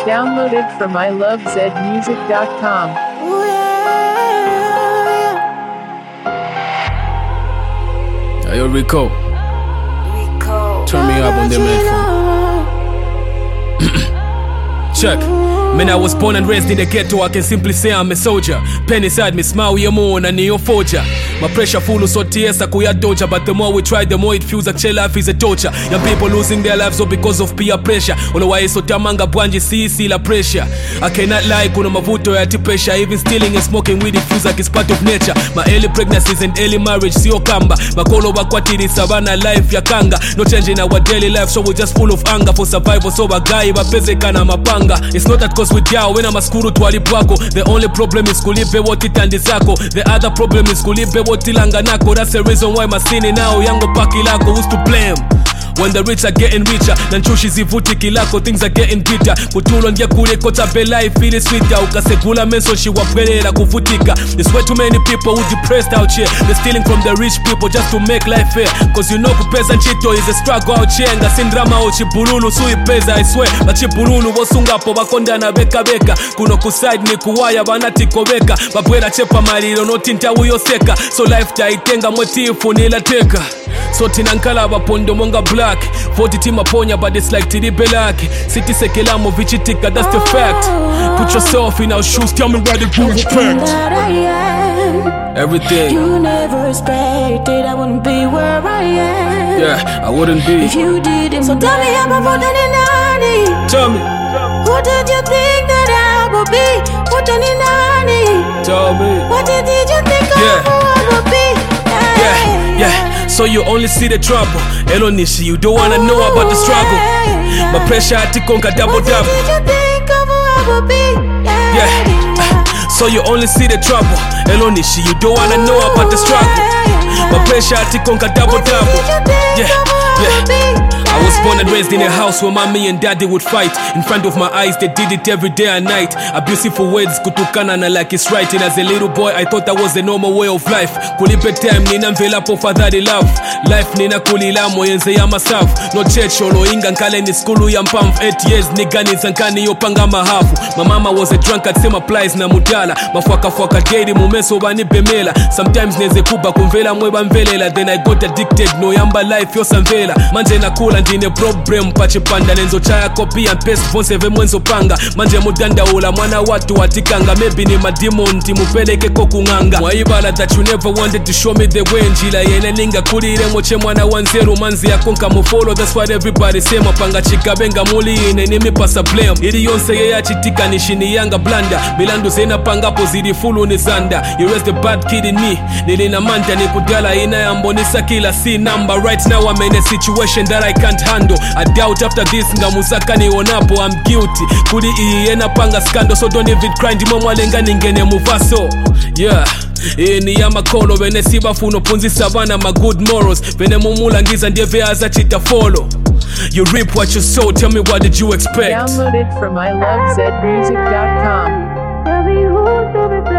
Downloaded from ilovezmusic.com. Hey, yo, Rico. Turn me up on them phone. Check. Man, I was born and raised in the ghetto, I can simply say I'm a soldier. Pen inside me, smile your moon and your forger. My pressure full so tears I could doja, but the more we try, the more it feels like life is a torture. Young people losing their lives all because of peer pressure. Otherwise, so tamanga bwanji see la pressure. I cannot lie, kuna mavuto ya pressure. Even stealing and smoking weed, it feels like it's part of nature. My early pregnancies and early marriage, sio kamba. Makolo wakwatiri savana life ya kanga. No change in our daily life, so we're just full of anger for survival. So bagai bapezeka na mapanga. It's not that cause with yao, when I'm a skuru twalipwako. The only problem is kulipe wotitandi zako. The other problem is kulipe wotilanga nako. That's the reason why masini now yango paki lako. Who's to blame? When the rich are getting richer, nanchushi zivuti kilako, things are getting bitter. Kutulo ndia kule kota bela ifili sweeter. Ukasekula menso shi wapelera kuvutika. There's way too many people who depressed out here. They're stealing from the rich people just to make life fair. Cause you know kupeza nchito is a struggle out here. Nga sindrama o chipululu suipeza I swear. Ba chipululu wosungapo bakonda na beka beka. Kuno kuside ni kuwaya banatiko beka. Babwela chepa malilo no tinta uyoseka. So life taitenga motifu nila teka. So tinankala bapondo monga black. 40 team aponya but it's like tiri belaki. City sekelamo vichitika, that's the fact. Put yourself in our shoes, tell me why the prove fact. Everything you never expected, I wouldn't be where I am. Yeah, I wouldn't be if you didn't. So tell me I'm more than an. Tell me, who did you think that I would be? More than an. Tell me, what did you think I would be? Yeah. So you only see the trouble. Hello Nishi, you don't wanna know about the struggle. My pressure I take on double. So you only see the trouble. Hello Nishi, you don't wanna know about the struggle. My pressure I take on double. Yeah. I was born and raised in a house where mommy and daddy would fight. In front of my eyes, they did it every day and night. Abusive for words, kutukana na like it's right. And as a little boy, I thought that was the normal way of life. Kulipe time, nina mvela po fatherly love. Life nina kulilamo yenze ya myself. No church, olo inga nkale ni skulu ya mpamf. 8 years, nigga ni zankani yopanga mahafu. My mama was a drunkard, same applies na mudala. Mafwaka geri mumeso bani bemela. Sometimes neze kuba kumvela mweba mvelela. Then I got addicted, no yamba life yosa mvela. Manje na kula ndine problem pache panda. Nenzo chaya copy and paste fonse ve mwenzo panga. Manje mudanda ula mwana watu watikanga. Maybe ni mademon timupeleke kokunganga. Mwaibala that you never wanted to show me the way. Njila yene ninga kulire moche mwana wanzeru. Manzi ya konka mufolo, that's what everybody say. Mapanga chika benga muli ine nimi pasa blame. Ili yonse ye ya chitika nishini yanga blanda. Milandu zena panga pozidi fulu ni zanda. You raise the bad kid in me. Nilina manta ni kudala ina ya mbonisa kila C number. Right now I'm in a situation that I can't handle. I doubt after this ngamusaka ni onapo I'm guilty. Kuli iena panga scandal, so don't even cry. Ndimo mwalenga ningene muvaso. Yeah. Ni ya makolo vene siba funo punzi savana my good morals. Vene mumulangiza ndiye veaza chita follow. You reap what you sow, tell me what did you expect? Downloaded from ilovezmusic.com.